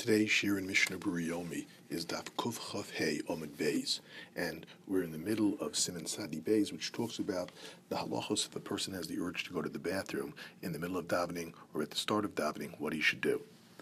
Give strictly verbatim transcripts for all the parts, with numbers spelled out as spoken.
Today's shir in Mishnah Berurah Yomi is Daf Kuf Chaf Hey Omid Beis, and we're in the middle of Siman Sadi Beis, which talks about the halachos if a person has the urge to go to the bathroom in the middle of davening or at the start of davening, what he should do.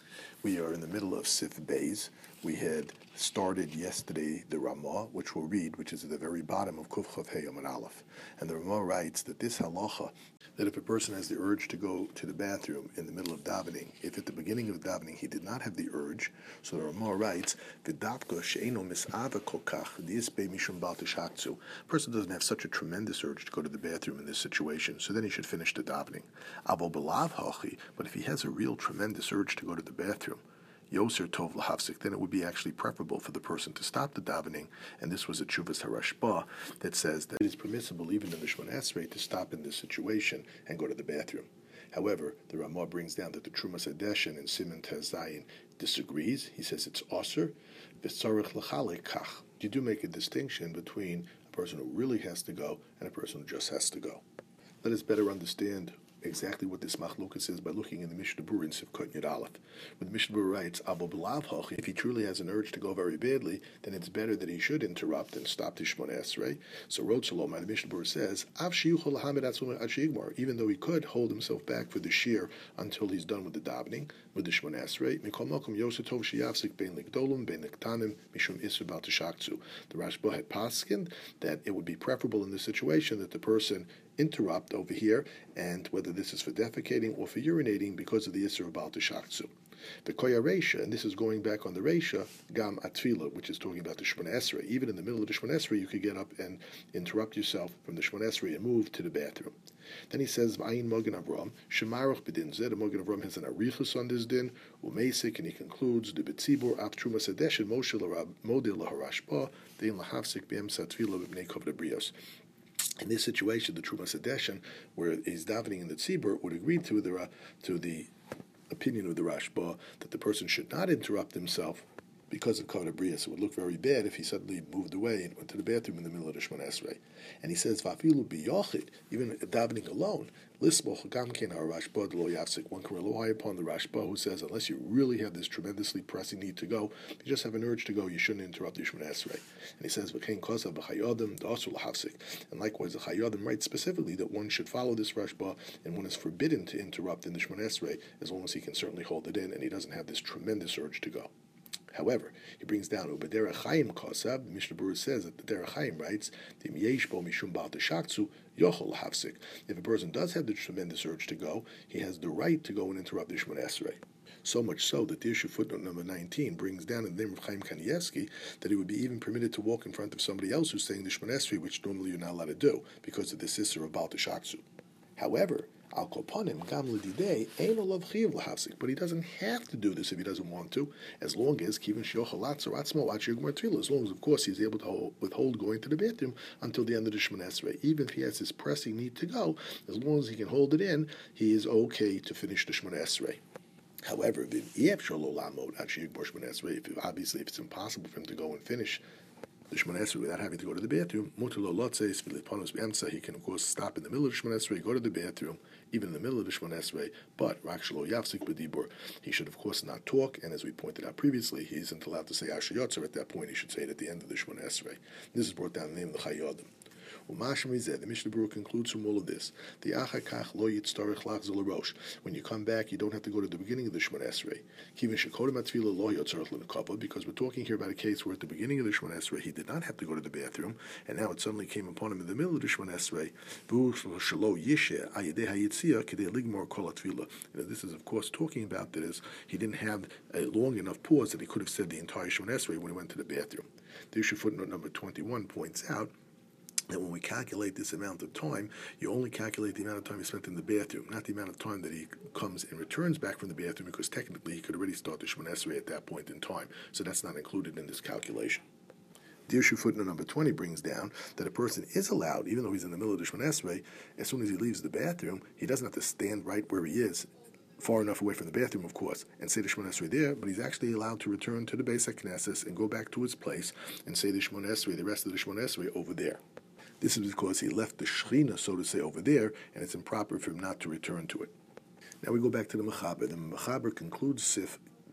We are in the middle of Sif Beis. We had started yesterday the Ramah, which we'll read, which is at the very bottom of Kuf Chaf Hey Omid Aleph. And the Ramah writes that this halacha, that if a person has the urge to go to the bathroom in the middle of davening, if at the beginning of davening he did not have the urge, so the Ramah writes, "V'davka she'eno mis'ava kol kach di'isbei mishum bal tishakzu." A person doesn't have such a tremendous urge to go to the bathroom in this situation, so then he should finish the davening. Avo b'lav hachi, but if he has a real tremendous urge to go to the bathroom, Yoser Tov Lahavsik, then it would be actually preferable for the person to stop the davening, and this was a Tshuvas HaRashba that says that it is permissible even in the Shemona Esrei to stop in this situation and go to the bathroom. However, the Ramah brings down that the Trumas Hadeshin in Siman Tez Zayin disagrees. He says it's Aser, V'tzarech L'chalek Kach. You do make a distinction between a person who really has to go and a person who just has to go. Let us better understand exactly what this machlokas is by looking in the Mishnah Berurah in Sivkot Yud Aleph. When the Mishnah Berurah writes, Abo b'lav hachi, if he truly has an urge to go very badly, then it's better that he should interrupt and stop the Shemona Esrei. So Rod Shalom, the Mishnah Berurah says, Av shiyuchol lahamed atzum ad sheyigmar, even though he could hold himself back for the shir until he's done with the davening, with the Shemona Esrei, mikol makom yoseh tov sheyafsik bein likdolim, bein liktanim, mishum isur bal tishakzu. The Rashba had paskined that it would be preferable in this situation that the person interrupt over here, and whether this is for defecating or for urinating because of the Isser of Baal Tishakzu. The Koya Reisha, and this is going back on the Reisha, Gam Atfila, which is talking about the Shemona Esrei. Even in the middle of the Shemona Esrei, you could get up and interrupt yourself from the Shemona Esrei and move to the bathroom. Then he says, V'ayin Mogen Avram, Shemaruch B'din Zeh, the Mogen Avram has an Arichus on this din, Umeisik, and he concludes, the B'tzibur, Av Trumas Hadeshin, Moshe L'Rab, Modil L'Harashba, Dein L'Havsik, B'em Satfila, B'bnei Kov Brios. In this situation, the Trumas Hadeshin, where he's davening in the tzibur, would agree to the uh, to the opinion of the Rashba that the person should not interrupt himself because of Kavod Brios. It would look very bad if he suddenly moved away and went to the bathroom in the middle of the Shemona Esrei. And he says, "Vafilu biyochid," even davening alone. Lisboch gamkein harashba lo yafsik. One can rely upon the Rashba who says, unless you really have this tremendously pressing need to go, if you just have an urge to go, you shouldn't interrupt the Shemona Esrei. And he says, "V'kein kosav b'chayodim da'asur lahafsik." And likewise, the Chayodim writes specifically that one should follow this Rashba, and one is forbidden to interrupt in the Shemona Esrei as long as he can certainly hold it in, and he doesn't have this tremendous urge to go. However, he brings down Ubedera Chaim Kosav. The Mishnah Berurah says that the Derech Chaim writes, "Dim yesh bo mishum bal tishakzu yochol hafsik." If a person does have the tremendous urge to go, he has the right to go and interrupt the Shemona Esrei. So much so that the issue footnote number nineteen brings down in the name of Chaim Kanievsky that he would be even permitted to walk in front of somebody else who's saying the Shemona Esrei, which normally you're not allowed to do because of the sister of bal tishakzu. However, Al Kopanim, Gam L'didei, Ein Olav Chiyav L'Havsik, but he doesn't have to do this if he doesn't want to, as long as Kivin Shiochalatz or Atzmo Achigmar Tvila, as long as, of course, he's able to hold, withhold going to the bathroom until the end of the Shemona Esrei. Even if he has this pressing need to go, as long as he can hold it in, he is okay to finish the Shemona Esrei. However, if obviously if it's impossible for him to go and finish the Shemona Esrei without having to go to the bathroom, he can of course stop in the middle of the Shemona Esrei, go to the bathroom, even in the middle of the Shemona Esrei, but he should of course not talk, and as we pointed out previously, he isn't allowed to say Asher Yotzer at that point. He should say it at the end of the Shemona Esrei. This is brought down in the name of the Chayodim. The Mishnah Berurah concludes from all of this. The achakach lo yitztarich lachzol rosh. When you come back, you don't have to go to the beginning of the Shemona Esrei. Kivin shekodem atfila lo yitzarich l'nekava, because we're talking here about a case where at the beginning of the Shemona Esrei he did not have to go to the bathroom, and now it suddenly came upon him in the middle of the Shemona Esrei. V'shelo yisheh ayidei hayitzia kedei ligmor kol atfila. This is of course talking about that is he didn't have a long enough pause that he could have said the entire Shemona Esrei when he went to the bathroom. The issue footnote number twenty-one points out that when we calculate this amount of time, you only calculate the amount of time he spent in the bathroom, not the amount of time that he comes and returns back from the bathroom, because technically he could already start the Shemona Esrei at that point in time, so that's not included in this calculation. The issue footnote number twenty brings down that a person is allowed, even though he's in the middle of the Shemona Esrei, as soon as he leaves the bathroom, he doesn't have to stand right where he is, far enough away from the bathroom, of course, and say the Shemona Esrei there, but he's actually allowed to return to the Beis HaKnesses and go back to his place and say the Shemona Esrei, the rest of the Shemona Esrei over there. This is because he left the Shechina, so to say, over there, and it's improper for him not to return to it. Now we go back to the Mechaber. The Mechaber concludes Sif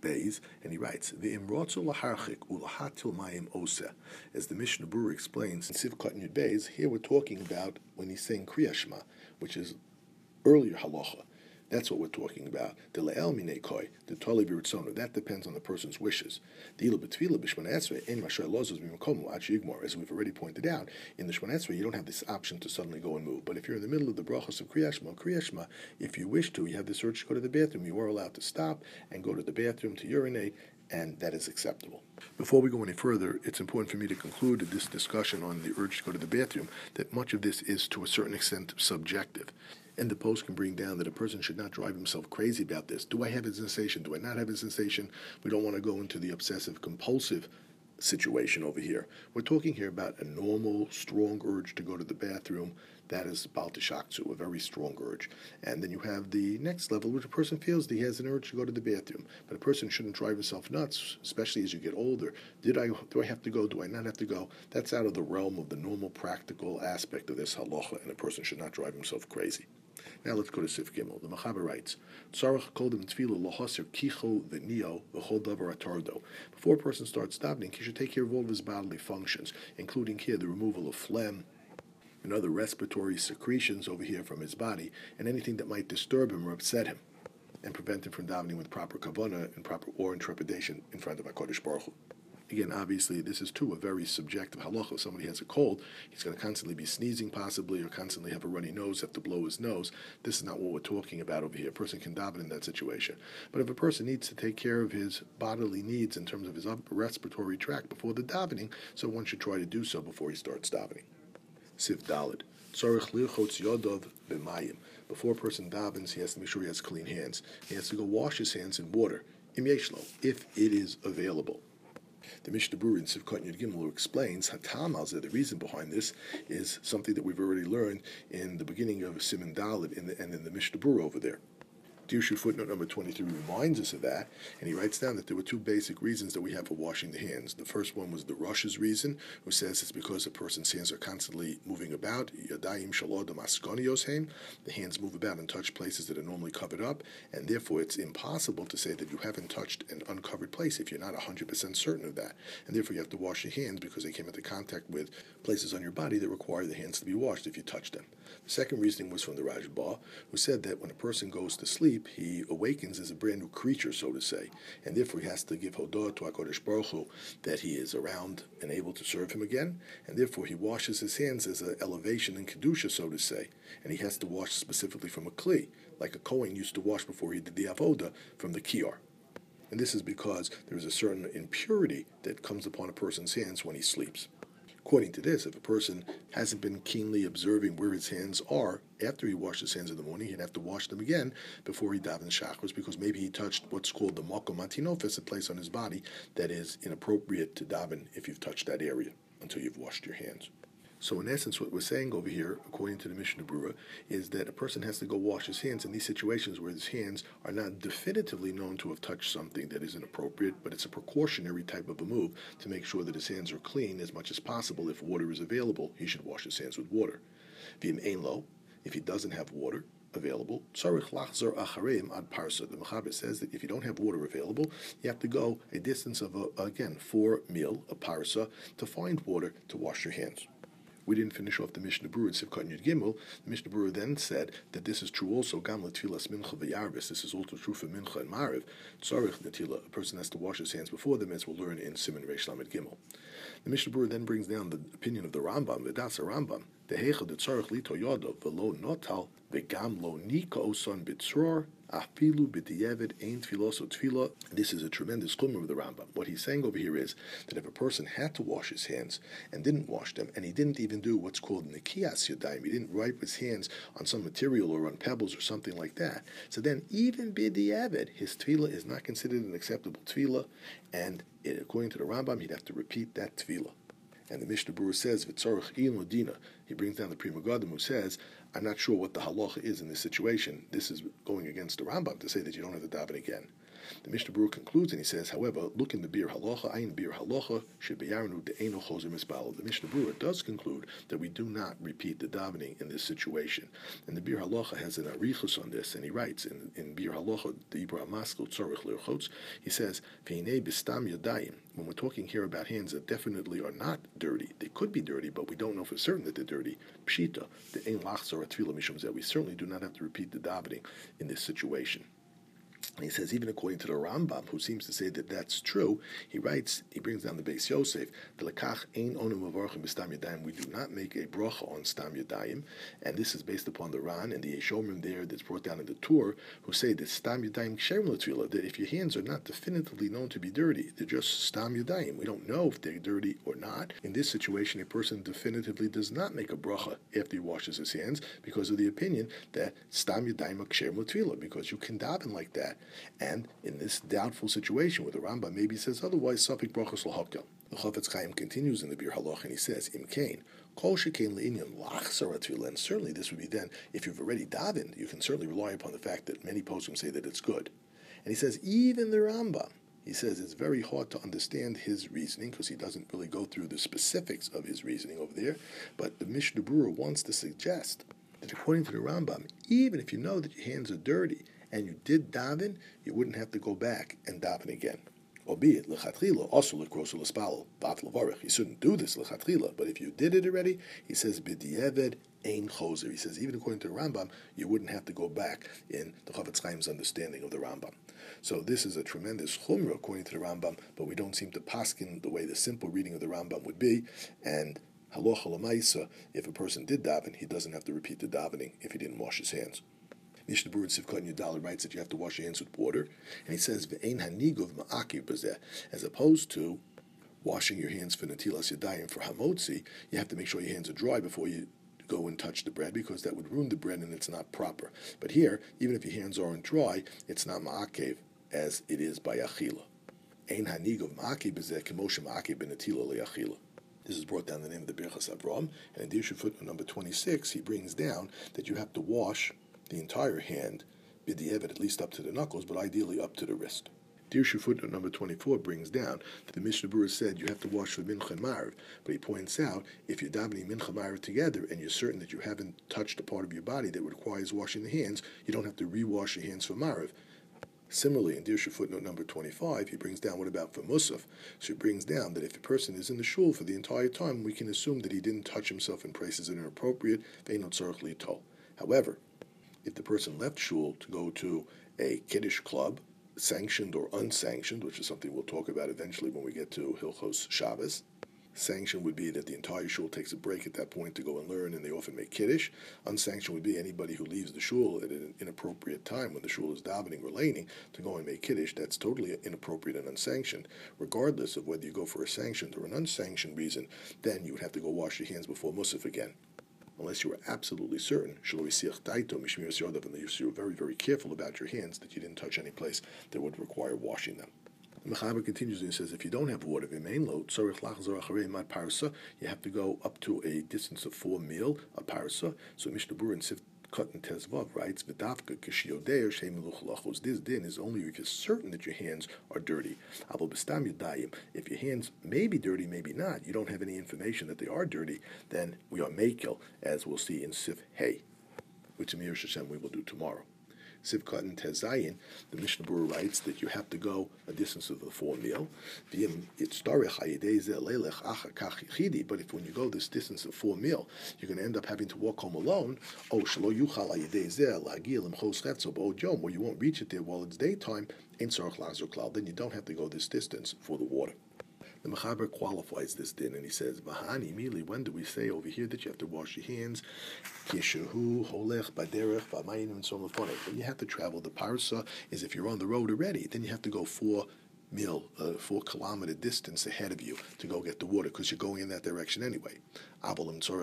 Beis, and he writes, "V'imrotzu laharchik ulahatil mayim oseh." As the Mishnah Berurah explains in Sivkot Yud Beis, here we're talking about when he's saying Kriya Shema, which is earlier halacha. That's what we're talking about. The le'el minei koi, the tali b'ritzonu. That depends on the person's wishes. The ila b'tfila b'shmona esrei ein mashay lozos b'makomu ad sheyigmor. As we've already pointed out, in the shmona esrei you don't have this option to suddenly go and move. But if you're in the middle of the brachos of Kriya Shema, Kriya Shema, if you wish to, you have this urge to go to the bathroom. You are allowed to stop and go to the bathroom to urinate, and that is acceptable. Before we go any further, it's important for me to conclude this discussion on the urge to go to the bathroom that much of this is to a certain extent subjective. And the post can bring down that a person should not drive himself crazy about this. Do I have a sensation? Do I not have a sensation? We don't want to go into the obsessive compulsive situation over here. We're talking here about a normal, strong urge to go to the bathroom. That is Baal Tishakzu, a very strong urge. And then you have the next level, which a person feels that he has an urge to go to the bathroom. But a person shouldn't drive himself nuts, especially as you get older. Did I? Do I have to go? Do I not have to go? That's out of the realm of the normal practical aspect of this halacha, and a person should not drive himself crazy. Now let's go to Sif Gimel. The Mechaber writes, "Tzarach kodim tefillah lohaser kicho v'nio v'chol davar atardo." Before a person starts davening, he should take care of all of his bodily functions, including here the removal of phlegm and other respiratory secretions over here from his body, and anything that might disturb him or upset him, and prevent him from davening with proper kavanah and proper awe and trepidation in front of HaKadosh Baruch Hu. Again, obviously, this is too a very subjective halacha. If somebody has a cold, he's going to constantly be sneezing possibly, or constantly have a runny nose, have to blow his nose. This is not what we're talking about over here. A person can daven in that situation. But if a person needs to take care of his bodily needs in terms of his upper respiratory tract before the davening, so one should try to do so before he starts davening. Siv Daled. Tzarich lirchotz yodov b'mayim. Before a person davens, he has to make sure he has clean hands. He has to go wash his hands in water, im yeshlo, if it is available. The Mishnah Berurah in Sivkot Yud Gimel explains Hatam al Zeh. The reason behind this is something that we've already learned in the beginning of Siman Daled in the, and in the Mishnah Berurah over there. Dirshu footnote number twenty-three reminds us of that, and he writes down that there were two basic reasons that we have for washing the hands. The first one was the Rosh's reason, who says it's because a person's hands are constantly moving about. Yadayim shalodam askonios heim. The hands move about and touch places that are normally covered up, and therefore it's impossible to say that you haven't touched an uncovered place if you're not one hundred percent certain of that. And therefore you have to wash your hands because they came into contact with places on your body that require the hands to be washed if you touch them. The second reasoning was from the Rajba, who said that when a person goes to sleep, he awakens as a brand new creature, so to say, and therefore he has to give Hodah to HaKadosh Baruch Hu that he is around and able to serve him again, and therefore he washes his hands as an elevation in Kedusha, so to say, and he has to wash specifically from a Kli, like a Kohen used to wash before he did the Avodah from the Kiyar. And this is because there is a certain impurity that comes upon a person's hands when he sleeps. According to this, if a person hasn't been keenly observing where his hands are after he washed his hands in the morning, he'd have to wash them again before he davens shachris, because maybe he touched what's called the makom antinofes, a place on his body that is inappropriate to daven if you've touched that area until you've washed your hands. So in essence, what we're saying over here, according to the Mishnah Berurah, is that a person has to go wash his hands in these situations where his hands are not definitively known to have touched something that is inappropriate, but it's a precautionary type of a move to make sure that his hands are clean as much as possible. If water is available, he should wash his hands with water. V'im ein lo, if he doesn't have water available, tzarich lachzor achareim ad parsa. The Mechaber says that if you don't have water available, you have to go a distance of, a, again, four mil, a parsa, to find water to wash your hands. We didn't finish off the Mishnah Berurah in Sivkot Yud Gimel. The Mishnah Berurah then said that this is true also gam l'tfilas mincha v'yarvis. This is also true for mincha and mariv. Tzarich netila. A person has to wash his hands before them, as we'll learn in Siman Reish Lamed Gimel. The Mishnah Berurah then brings down the opinion of the Rambam, V'das Rambam. Dehecha de tzarich lito yodo v'lo notal v'gam lo nika oson b'tzror afilu b'diavad ein tfiloso tfila. This is a tremendous chumrah of the Rambam. What he's saying over here is that if a person had to wash his hands and didn't wash them, and he didn't even do what's called nikiyas yadayim, he didn't wipe his hands on some material or on pebbles or something like that, so then even b'diavad, his tefillah is not considered an acceptable tefillah, and it, according to the Rambam, he'd have to repeat that tefillah. And the Mishnah Berurah says, V'tzorach in Ladina. He brings down the Pri Megadim, who says, I'm not sure what the halacha is in this situation. This is going against the Rambam to say that you don't have to daven again. The Mishnah Berurah concludes and he says, however, look in the Bir Halacha, Ayin Bir Halacha, should be Yarnu De'eno Choser Mispalo. The Mishnah Berurah does conclude that we do not repeat the davening in this situation. And the Bir Halacha has an arichus on this, and he writes in, in Bir Halacha, the Ibra Maskil Tzorich Lerchotz, he says, V'hinei Bistam Yadayim. When we're talking here about hands that definitely are not dirty, they could be dirty, but we don't know for certain that they're dirty. Pshita, the Ein Lachzor Atfila Mishum Zeh. We certainly do not have to repeat the davening in this situation. And he says, even according to the Rambam, who seems to say that that's true, he writes, he brings down the Beis Yosef, the lekach ein onu mavarchim b'stam yadayim. We do not make a bracha on stam yadayim, and this is based upon the Ran and the Yeshomrim there that's brought down in the Tur, who say that stam yadayim ksherim l'tefillah, that if your hands are not definitively known to be dirty, they're just stam yadayim. We don't know if they're dirty or not. In this situation, a person definitively does not make a bracha after he washes his hands because of the opinion that stam yadayim are ksherim l'tefillah, because you can daven like that. And in this doubtful situation where the Rambam maybe says otherwise, Safik brachos l'hakel. The Chafetz Chaim continues in the Bir Halach and he says, Im kain, kol shekein le'inyan lachzor atfilah. And certainly this would be then, if you've already davened, you can certainly rely upon the fact that many poskim say that it's good. And he says, even the Rambam, he says it's very hard to understand his reasoning because he doesn't really go through the specifics of his reasoning over there. But the Mishnah Berurah wants to suggest that according to the Rambam, even if you know that your hands are dirty, and you did daven, you wouldn't have to go back and daven again. Albeit, lechatchila, also lekrosu l'spalo, vat levarich. You shouldn't do this lechatchila, but if you did it already, he says, b'di'eved ein choser. He says, even according to the Rambam, you wouldn't have to go back in the Chafetz Chaim's understanding of the Rambam. So this is a tremendous chumrah according to the Rambam, but we don't seem to paskin the way the simple reading of the Rambam would be, and halacha l'maisa, if a person did daven, he doesn't have to repeat the davening if he didn't wash his hands. Mishnah Berurah Sivkot Yudala writes that you have to wash your hands with water, and he says ve'ein haniguv ma'akiv b'zeh, as opposed to washing your hands for natilas yadayim for hamotzi. You have to make sure your hands are dry before you go and touch the bread, because that would ruin the bread and it's not proper. But here, even if your hands aren't dry, it's not ma'akiv as it is by achila. Ein haniguv ma'akiv b'zeh k'moshe ma'akiv b'natila le'achila. This is brought down in the name of the Birchas Avraham, and in the issue footnote number twenty-six, he brings down that you have to wash the entire hand, b'di'evet, at least up to the knuckles, but ideally up to the wrist. Dirshu footnote number twenty-four brings down that the Mishnah Berurah said you have to wash for mincha and ma'ariv, but he points out if you're davening mincha and ma'ariv together and you're certain that you haven't touched a part of your body that requires washing the hands, you don't have to re-wash your hands for ma'ariv. Similarly, in Dirshu footnote number twenty-five, he brings down what about for musaf? So he brings down that if a person is in the shul for the entire time, we can assume that he didn't touch himself in places that are inappropriate. Ve'eino tzarich litol. However, if the person left shul to go to a kiddush club, sanctioned or unsanctioned, which is something we'll talk about eventually when we get to Hilchos Shabbos, sanctioned would be that the entire shul takes a break at that point to go and learn, and they often make kiddush. Unsanctioned would be anybody who leaves the shul at an inappropriate time when the shul is davening or laning to go and make kiddush. That's totally inappropriate and unsanctioned. Regardless of whether you go for a sanctioned or an unsanctioned reason, then you would have to go wash your hands before musaf again. Unless you were absolutely certain, and you're very, very careful about your hands, that you didn't touch any place that would require washing them. The Mechaber continues and says, if you don't have water, you have to go up to a distance of four mil, a parsa. So Mishnah Berurah in Sivkot and Tezvav writes, this din is only if you're certain that your hands are dirty. If your hands may be dirty, maybe not, you don't have any information that they are dirty, then we are mekel, as we'll see in Sif Hey, which in Mir Hashem we will do tomorrow. Sivkot and Tezayin, the Mishnah Berurah writes that you have to go a distance of the four mil. But if when you go this distance of four mil, you're going to end up having to walk home alone, or you won't reach it there while it's daytime, then you don't have to go this distance for the water. The Mechaber qualifies this din, and he says, "V'hani immediately. When do we say over here that you have to wash your hands? Kishehu holech baderech v'mayim and so on. When you have to travel, the parsa is if you're on the road already, then you have to go four mil, a four kilometer distance ahead of you to go get the water because you're going in that direction anyway. But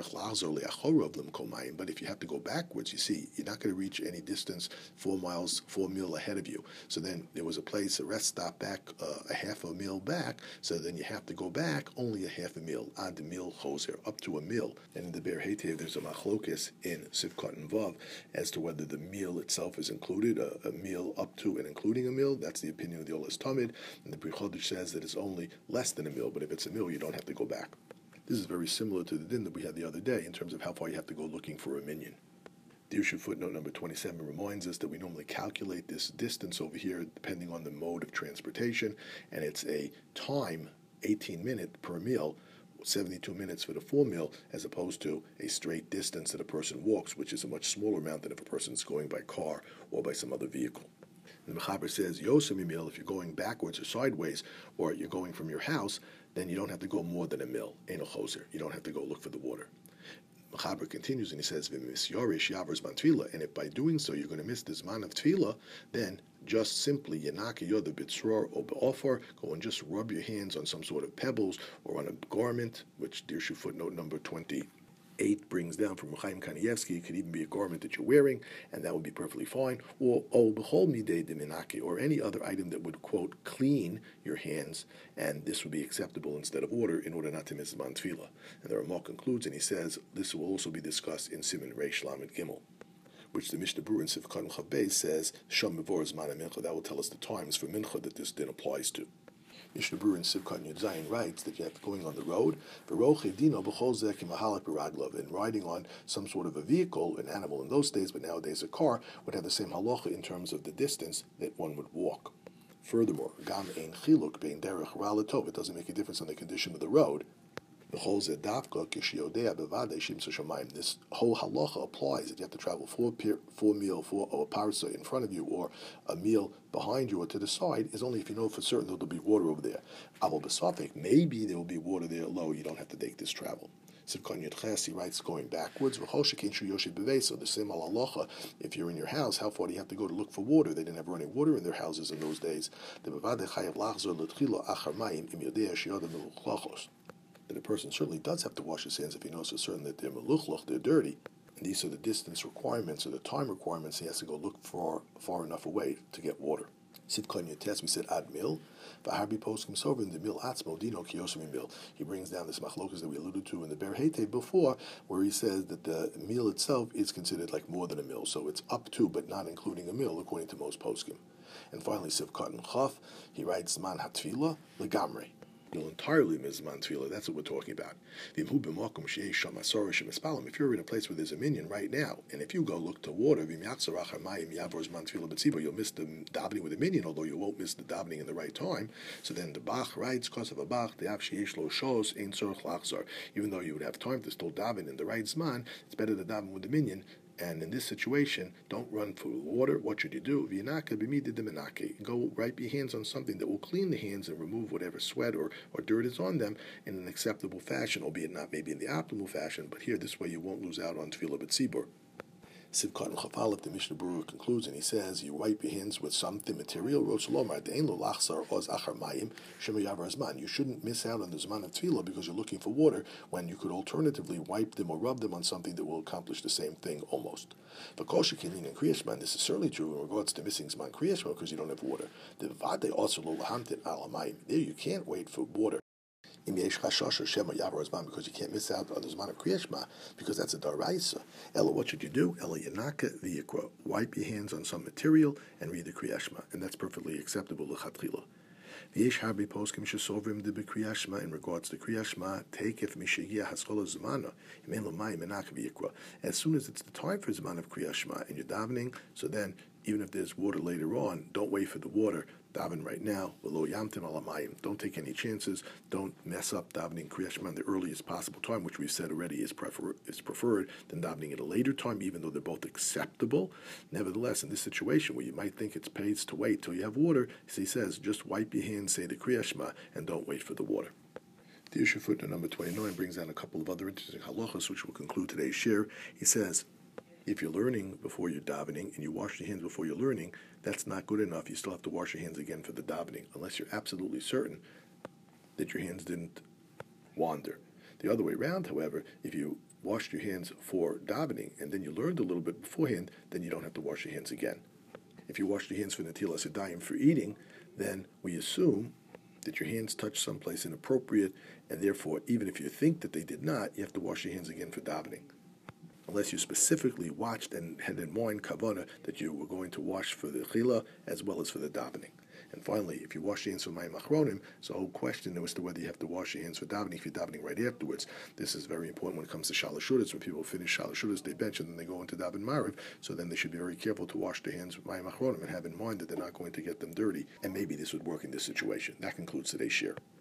if you have to go backwards, you see, you're not going to reach any distance four miles, four mil ahead of you. So then there was a place, a rest stop back, uh, a half a mil back. So then you have to go back only a half a mil, ad the mil choser, up to a mil. And in the Ber Heitev, there's a machlokes in Sivkot and Vav as to whether the meal itself is included, a, a meal up to and including a meal. That's the opinion of the Olas Tamid. And the Pri Chodesh says that it's only less than a meal, but if it's a meal, you don't have to go back. This is very similar to the din that we had the other day in terms of how far you have to go looking for a minyan. The issue footnote number twenty-seven reminds us that we normally calculate this distance over here depending on the mode of transportation, and it's a time, eighteen minute per meal, seventy-two minutes for the full meal, as opposed to a straight distance that a person walks, which is a much smaller amount than if a person is going by car or by some other vehicle. The Mechaber says, Yosem mil, if you're going backwards or sideways, or you're going from your house, then you don't have to go more than a mil, ein choser. You don't have to go look for the water. Mechaber continues and he says, V'misyorish yavers man tefillah, and if by doing so you're going to miss the zman of tefillah, then just simply yanaka yoda bitzror or be'ofar, go and just rub your hands on some sort of pebbles or on a garment, which Dirshu footnote number twenty. Eight brings down from Chaim Kanievsky. It could even be a garment that you're wearing, and that would be perfectly fine. Or oh, bechol midei deminake, or any other item that would quote clean your hands, and this would be acceptable instead of water in order not to miss zman tefillah. And the Ramah concludes, and he says this will also be discussed in Siman Reish Lamed Gimel, which the Mishnah Berurah in Sivkot Chav Beis says Sham Mevor Zman Mincha. That will tell us the times for mincha that this din applies to. Mishnah Berurah in Sivkot Yud Zayin writes that you have to going on the road, and riding on some sort of a vehicle, an animal in those days, but nowadays a car, would have the same halacha in terms of the distance that one would walk. Furthermore, gam ein chiluk bein derech ra letov, it doesn't make a difference on the condition of the road. This whole halacha applies that you have to travel four, four meal, four or a parsa in front of you, or a meal behind you or to the side, is only if you know for certain that there'll be water over there. Aval b'safek, maybe there will be water there low, you don't have to take this travel. Sivkot Yud Ches, he writes going backwards. So the same halacha, if you're in your house, how far do you have to go to look for water? They didn't have running water in their houses in those days. That a person certainly does have to wash his hands if he knows for certain that they're meluchloch, they're dirty. And these are the distance requirements or the time requirements. He has to go look for far enough away to get water. Sivkot Yud Tes, we said ad mil. V'harbi poskim sover in the mil atzmo dino kiyosmi mil. He brings down this machlokas that we alluded to in the Ber Heitev before, where he says that the meal itself is considered like more than a mil, so it's up to but not including a mil according to most poskim. And finally, Sivkot and Chaf, he writes zman hatfila legamrei. You'll entirely miss zman tefillah. That's what we're talking about. If you're in a place where there's a minyan right now, and if you go look to water, you'll miss the davening with the minyan, although you won't miss the davening in the right time. So then the Bach writes, because of a Bach, even though you would have time to still daven in the right zman, it's better to daven with the minyan. And in this situation, don't run for water. What should you do? Go wipe your hands on something that will clean the hands and remove whatever sweat or, or dirt is on them in an acceptable fashion, albeit not maybe in the optimal fashion, but here, this way you won't lose out on tefillah b'tzibur. Sivkot and Chafalef, the Mishnah Berurah concludes, and he says, you wipe your hands with something material. You shouldn't miss out on the Zman of Tefillah because you're looking for water, when you could alternatively wipe them or rub them on something that will accomplish the same thing almost. But Kosher Kilin and Kriyashman, this is certainly true in regards to missing Zman Kriyashman because you don't have water. There you can't wait for water. Because you can't miss out on the Zman of Kriyashma, because that's a daraisa. Ella, what should you do? Ella yanaka v'yikra. Wipe your hands on some material and read the Kriyashma, and that's perfectly acceptable l'chatchila. V'yesh harbi poskim shesovrim de b'Kriyashma in regards to Kriyashma. Take if mishagia haskola zmana imen l'mayim yanaka v'yikra. As soon as it's the time for Zman of Kriyashma and you're davening, so then even if there's water later on, don't wait for the water. Daven right now. Don't take any chances. Don't mess up davening Kriyat Shema the earliest possible time, which we've said already is, prefer- is preferred than davening at a later time, even though they're both acceptable. Nevertheless, in this situation where you might think it's pays to wait till you have water, as he says, just wipe your hands, say the Kriyat Shema, and don't wait for the water. The issue footnote number twenty-nine brings down a couple of other interesting halachas, which will conclude today's share. He says, If you're learning before you're davening and you wash your hands before you're learning, that's not good enough. You still have to wash your hands again for the davening, unless you're absolutely certain that your hands didn't wander. The other way around, however, if you washed your hands for davening and then you learned a little bit beforehand, then you don't have to wash your hands again. If you washed your hands for Netilas Yadayim for eating, then we assume that your hands touched someplace inappropriate, and therefore, even if you think that they did not, you have to wash your hands again for davening. Unless you specifically watched and had in mind kavanah that you were going to wash for the chila as well as for the davening. And finally, if you wash your hands for mayim achronim, so a whole question as to whether you have to wash your hands for davening if you're davening right afterwards. This is very important when it comes to shalashudas. When people finish shalashudas, they bench and then they go into daven mariv. So then they should be very careful to wash their hands with mayim achronim and have in mind that they're not going to get them dirty. And maybe this would work in this situation. That concludes today's share.